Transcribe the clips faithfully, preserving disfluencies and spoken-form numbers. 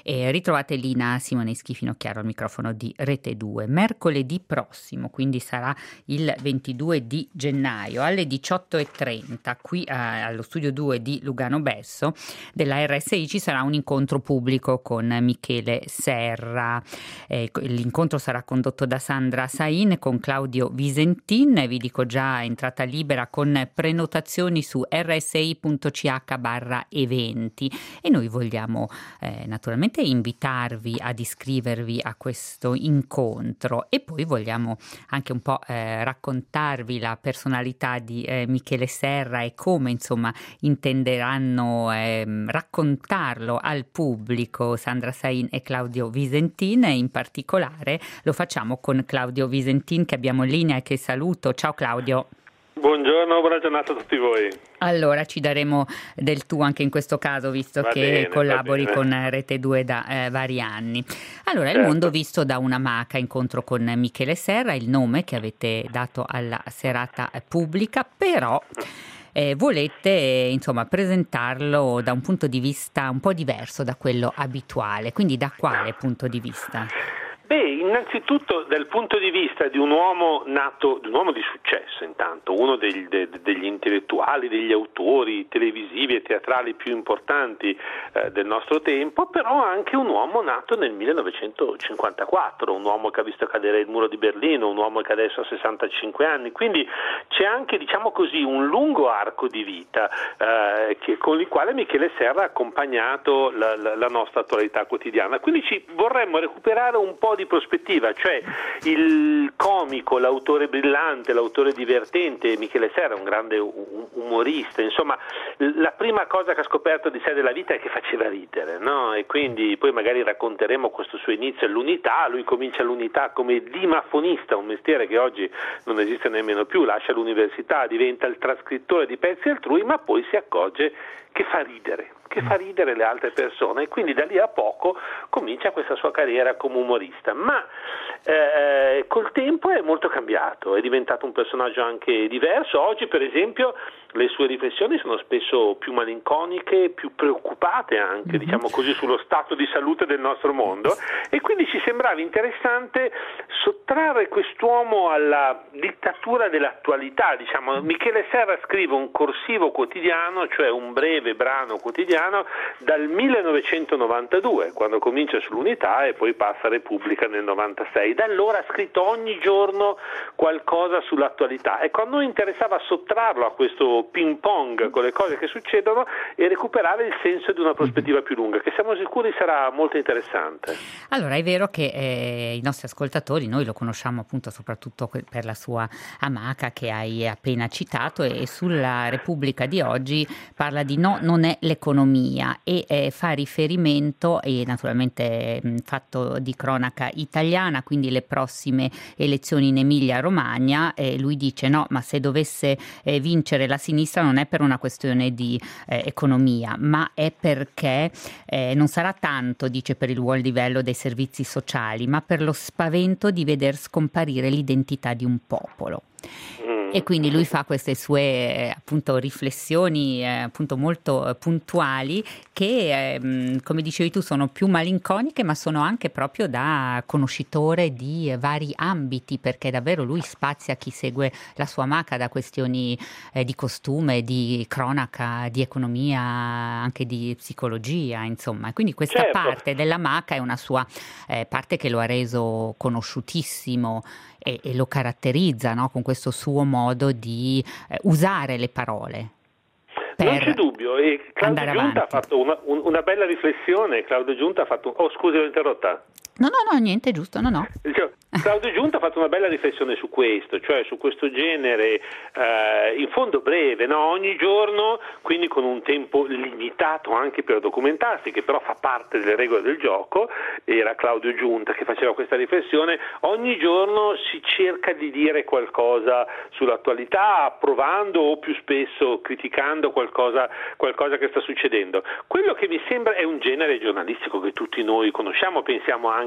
E ritrovate Lina Simoneschi Finocchiaro al microfono di Rete due. Mercoledì prossimo, quindi sarà il ventidue di gennaio, alle diciotto e trenta, qui eh, allo studio due di Lugano Besso della R S I ci sarà un incontro pubblico con Michele Serra. Eh, l'incontro sarà condotto da Sandra Sain con Claudio Visentin. Vi dico già entrata libera con prenotazioni su rsi punto c h barra eventi, e noi vogliamo eh, naturalmente invitarvi ad iscrivervi a questo incontro, e poi vogliamo anche un po' eh, raccontarvi la personalità di eh, Michele Serra e come insomma intenderanno eh, raccontarlo al pubblico Sandra Sain e Claudio Visentin. E in particolare lo facciamo con Claudio Visentin, che abbiamo in linea e che saluto. Ciao Claudio. Buongiorno, buona giornata a tutti voi. Allora, ci daremo del tu anche in questo caso, visto va che bene, collabori con Rete due da eh, vari anni. Allora, certo. Il mondo visto da una maca, incontro con Michele Serra, il nome che avete dato alla serata pubblica, però eh, volete eh, insomma presentarlo da un punto di vista un po' diverso da quello abituale, quindi da quale punto di vista? Beh, innanzitutto dal punto di vista di un uomo nato, di un uomo di successo intanto, uno degli, de, degli intellettuali, degli autori televisivi e teatrali più importanti eh, del nostro tempo, però anche un uomo nato nel millenovecentocinquantaquattro, un uomo che ha visto cadere il muro di Berlino, un uomo che adesso ha sessantacinque anni, quindi c'è anche, diciamo così, un lungo arco di vita eh, che, con il quale Michele Serra ha accompagnato la, la, la nostra attualità quotidiana, quindi ci vorremmo recuperare un po' di prospettiva, cioè il comico, l'autore brillante, l'autore divertente Michele Serra, un grande umorista, insomma la prima cosa che ha scoperto di sé della vita è che faceva ridere, no? E quindi poi magari racconteremo questo suo inizio all'Unità. Lui comincia all'Unità come dimafonista, un mestiere che oggi non esiste nemmeno più, lascia l'università, diventa il trascrittore di pezzi altrui, ma poi si accorge che fa ridere, che fa ridere le altre persone, e quindi da lì a poco comincia questa sua carriera come umorista, ma eh, col tempo è molto cambiato, è diventato un personaggio anche diverso. Oggi per esempio le sue riflessioni sono spesso più malinconiche, più preoccupate anche, mm-hmm. diciamo così, sullo stato di salute del nostro mondo, e quindi ci sembrava interessante sottrarre quest'uomo alla dittatura dell'attualità. Diciamo, Michele Serra scrive un corsivo quotidiano, cioè un breve brano quotidiano, dal millenovecentonovantadue, quando comincia sull'Unità e poi passa a Repubblica nel novantasei. Da allora ha scritto ogni giorno qualcosa sull'attualità. Ecco, a noi interessava sottrarlo a questo ping pong con le cose che succedono e recuperare il senso di una prospettiva più lunga, che siamo sicuri sarà molto interessante. Allora, è vero che eh, i nostri ascoltatori, noi lo conosciamo appunto soprattutto per la sua amaca che hai appena citato, e, e sulla Repubblica di oggi parla di no, non è l'economia, e eh, fa riferimento, e naturalmente mh, fatto di cronaca italiana, quindi le prossime elezioni in Emilia Romagna. Eh, lui dice no, ma se dovesse eh, vincere la sinistra non è per una questione di eh, economia, ma è perché eh, non sarà tanto, dice, per il buon livello dei servizi sociali, ma per lo spavento di veder scomparire l'identità di un popolo. E quindi lui fa queste sue eh, appunto riflessioni eh, appunto molto eh, puntuali che eh, come dicevi tu sono più malinconiche, ma sono anche proprio da conoscitore di eh, vari ambiti, perché davvero lui spazia, chi segue la sua maca, da questioni eh, di costume, di cronaca, di economia, anche di psicologia, insomma. Quindi questa certo. parte della maca è una sua eh, parte che lo ha reso conosciutissimo e, e lo caratterizza, no? Con questo suo modo di eh, usare le parole. Non c'è dubbio, e Claudio Giunta ha fatto una, un, una bella riflessione. Claudio Giunta ha fatto... Oh, scusi, l'ho interrotta. No, no, no, niente, giusto, no, no. Claudio Giunta ha fatto una bella riflessione su questo, cioè su questo genere eh, in fondo breve, no? Ogni giorno, quindi con un tempo limitato anche per documentarsi, che però fa parte delle regole del gioco. Era Claudio Giunta che faceva questa riflessione. Ogni giorno si cerca di dire qualcosa sull'attualità, approvando o più spesso criticando qualcosa, qualcosa che sta succedendo. Quello che mi sembra è un genere giornalistico che tutti noi conosciamo, pensiamo anche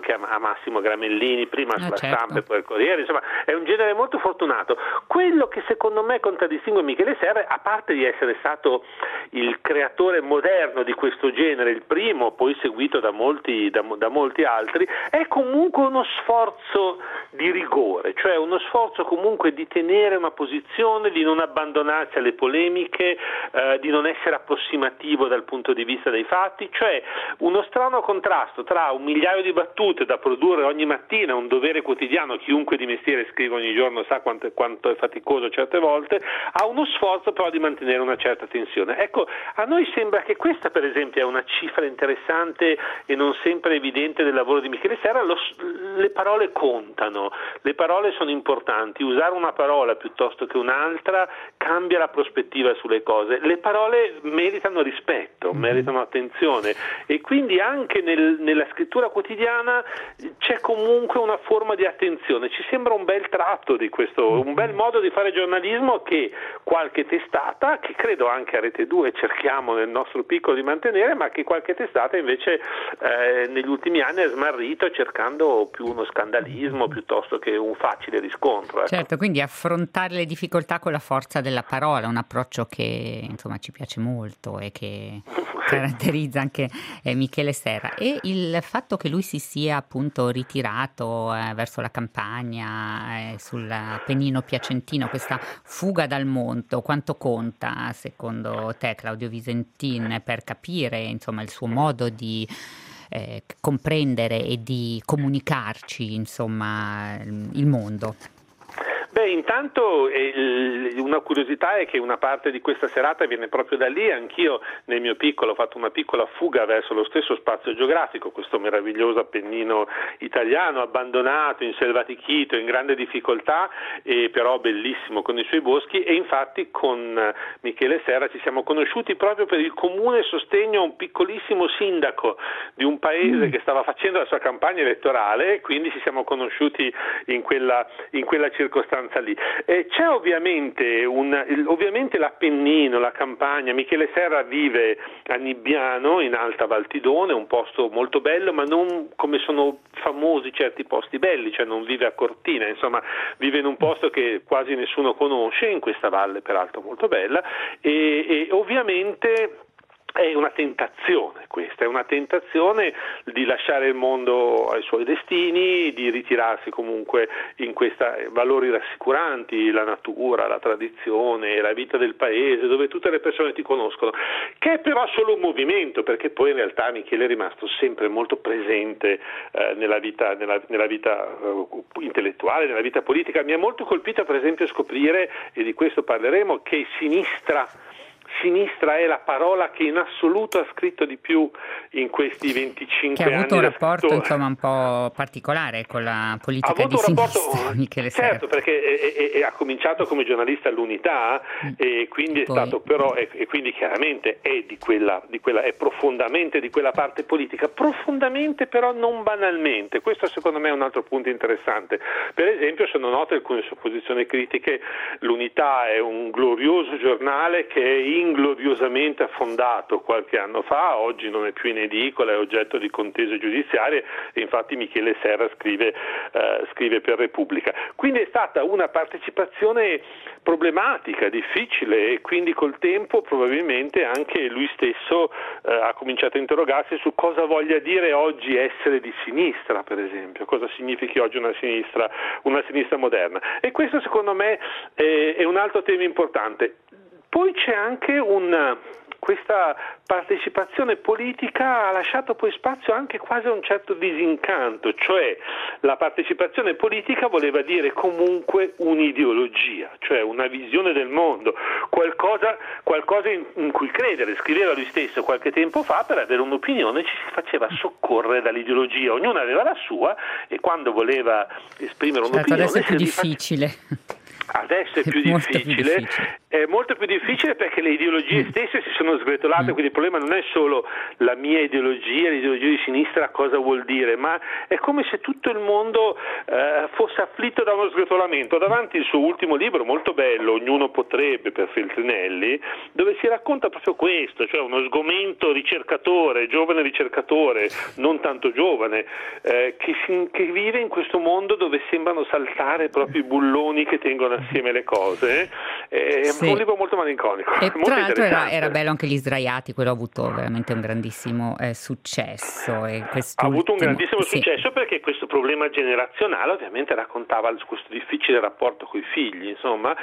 anche a, a Massimo Gramellini, prima sulla ah, certo. Stampa e poi al Corriere, insomma è un genere molto fortunato. Quello che secondo me contraddistingue Michele Serra, a parte di essere stato il creatore moderno di questo genere, il primo, poi seguito da molti, da, da molti altri, è comunque uno sforzo di rigore, cioè uno sforzo comunque di tenere una posizione, di non abbandonarsi alle polemiche, eh, di non essere approssimativo dal punto di vista dei fatti, cioè uno strano contrasto tra un migliaio di battute da produrre ogni mattina, un dovere quotidiano, chiunque di mestiere scrive ogni giorno sa quanto, quanto è faticoso certe volte, a uno sforzo però di mantenere una certa tensione. Ecco, a noi sembra che questa per esempio è una cifra interessante e non sempre evidente del lavoro di Michele Serra. Lo, le parole contano, le parole sono importanti, usare una parola piuttosto che un'altra cambia la prospettiva sulle cose, le parole meritano rispetto, meritano attenzione e quindi anche nel, nella scrittura quotidiana c'è comunque una forma di attenzione. Ci sembra un bel tratto di questo, un bel modo di fare giornalismo che qualche testata, che credo anche a Rete due cerchiamo nel nostro piccolo di mantenere, ma che qualche testata invece eh, negli ultimi anni ha smarrito cercando più uno scandalismo piuttosto che un facile riscontro. Ecco. Certo, quindi affrontare le difficoltà con la forza della parola, un approccio che insomma ci piace molto e che caratterizza anche eh, Michele Serra. E il fatto che lui si sia appunto ritirato eh, verso la campagna eh, sul Appennino piacentino, questa fuga dal mondo, quanto conta secondo te, Claudio Visentin, per capire insomma il suo modo di eh, comprendere e di comunicarci insomma il mondo? Beh, intanto eh, una curiosità è che una parte di questa serata viene proprio da lì. Anch'io nel mio piccolo ho fatto una piccola fuga verso lo stesso spazio geografico, questo meraviglioso Appennino italiano, abbandonato, inselvatichito, in grande difficoltà, e però bellissimo con i suoi boschi, e infatti con Michele Serra ci siamo conosciuti proprio per il comune sostegno a un piccolissimo sindaco di un paese che stava facendo la sua campagna elettorale, e quindi ci siamo conosciuti in quella, in quella circostanza lì. Eh, c'è ovviamente, un, ovviamente l'Appennino, la campagna. Michele Serra vive a Nibbiano, in Alta Valtidone, un posto molto bello, ma non come sono famosi certi posti belli, cioè non vive a Cortina, insomma vive in un posto che quasi nessuno conosce, in questa valle peraltro molto bella, e, e ovviamente è una tentazione questa, è una tentazione di lasciare il mondo ai suoi destini, di ritirarsi comunque in questi valori rassicuranti, la natura, la tradizione, la vita del paese, dove tutte le persone ti conoscono, che è però solo un movimento, perché poi in realtà Michele è rimasto sempre molto presente eh, nella vita, nella, nella vita uh, intellettuale, nella vita politica. Mi ha molto colpito per esempio scoprire, e di questo parleremo, che sinistra Sinistra è la parola che in assoluto ha scritto di più in questi venticinque anni. Che ha avuto un rapporto insomma un po' particolare con la politica di sinistra, rapporto, Michele Serra. Certo, perché è, è, è, ha cominciato come giornalista all'Unità mm. e quindi è Poi. stato però e, e quindi chiaramente è di quella, di quella è profondamente di quella parte politica, profondamente però non banalmente. Questo secondo me è un altro punto interessante. Per esempio sono note alcune sue posizioni critiche. L'Unità è un glorioso giornale che è ingloriosamente affondato qualche anno fa, oggi non è più in edicola, è oggetto di contese giudiziarie, e infatti Michele Serra scrive, eh, scrive per Repubblica. Quindi è stata una partecipazione problematica, difficile, e quindi col tempo probabilmente anche lui stesso eh, ha cominciato a interrogarsi su cosa voglia dire oggi essere di sinistra, per esempio, cosa significhi oggi una sinistra, una sinistra moderna. E questo secondo me è, è un altro tema importante. Poi c'è anche un, questa partecipazione politica ha lasciato poi spazio anche quasi a un certo disincanto, cioè la partecipazione politica voleva dire comunque un'ideologia, cioè una visione del mondo, qualcosa, qualcosa in, in cui credere. Scriveva lui stesso qualche tempo fa: per avere un'opinione ci si faceva soccorrere dall'ideologia, ognuno aveva la sua, e quando voleva esprimere certo, un'opinione... Adesso è più difficile. Adesso è più molto difficile, più difficile. È molto più difficile perché le ideologie Mm. stesse si sono sgretolate, Mm. quindi il problema non è solo la mia ideologia, l'ideologia di sinistra cosa vuol dire, ma è come se tutto il mondo eh, fosse afflitto da uno sgretolamento. Davanti il suo ultimo libro, molto bello, Ognuno potrebbe, per Feltrinelli, dove si racconta proprio questo, cioè uno sgomento ricercatore, giovane ricercatore, non tanto giovane, eh, che, si, che vive in questo mondo dove sembrano saltare proprio i bulloni che tengono assieme le cose. È Sì. un libro molto malinconico. E molto tra l'altro era, interessante. era bello anche Gli sdraiati, quello ha avuto veramente un grandissimo eh, successo. E Ha avuto un grandissimo sì. successo perché questo problema generazionale ovviamente raccontava questo difficile rapporto con i figli, insomma,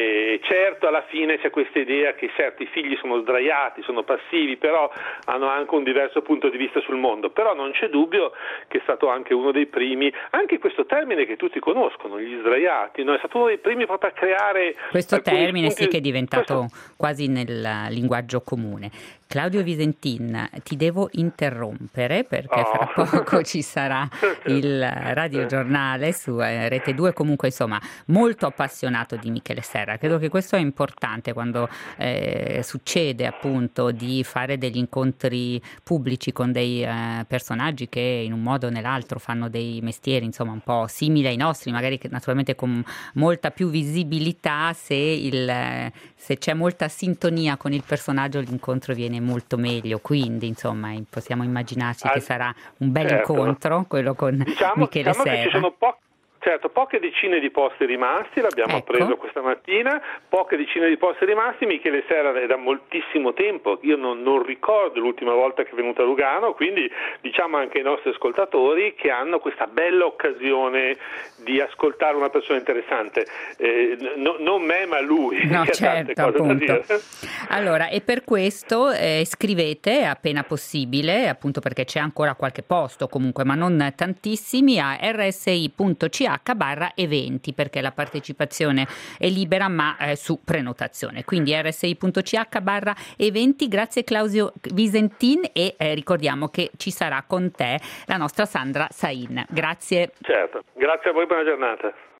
e certo alla fine c'è questa idea che certi figli sono sdraiati, sono passivi, però hanno anche un diverso punto di vista sul mondo, però non c'è dubbio che è stato anche uno dei primi, anche questo termine che tutti conoscono, gli sdraiati, no? È stato uno dei primi proprio a creare questo termine punti... sì che è diventato questo... quasi nel linguaggio comune. Claudio Visentin, ti devo interrompere perché Oh. fra poco ci sarà il radiogiornale su eh, Rete due, comunque insomma molto appassionato di Michele Serra. Credo che questo è importante quando eh, succede appunto di fare degli incontri pubblici con dei eh, personaggi che in un modo o nell'altro fanno dei mestieri insomma un po' simili ai nostri, magari che naturalmente con molta più visibilità. Se, il, se c'è molta sintonia con il personaggio l'incontro viene molto meglio, quindi insomma possiamo immaginarci ah, che sarà un bel certo. incontro quello con diciamo, Michele diciamo Serra. Che ci sono po- certo, poche decine di posti rimasti, l'abbiamo ecco. appreso questa mattina, poche decine di posti rimasti. Michele Serra è da moltissimo tempo, io non, non ricordo l'ultima volta che è venuto a Lugano, quindi diciamo anche ai nostri ascoltatori che hanno questa bella occasione di ascoltare una persona interessante, eh, no, non me ma lui. No, che certo, appunto. Allora, e per questo eh, scrivete appena possibile, appunto perché c'è ancora qualche posto comunque, ma non tantissimi, a erre esse i punto ci acca barra eventi, perché la partecipazione è libera ma eh, su prenotazione, quindi erre esse i punto ci acca barra eventi. Grazie Claudio Visentin e eh, ricordiamo che ci sarà con te la nostra Sandra Sain. Grazie. Certo, grazie a voi, buona giornata.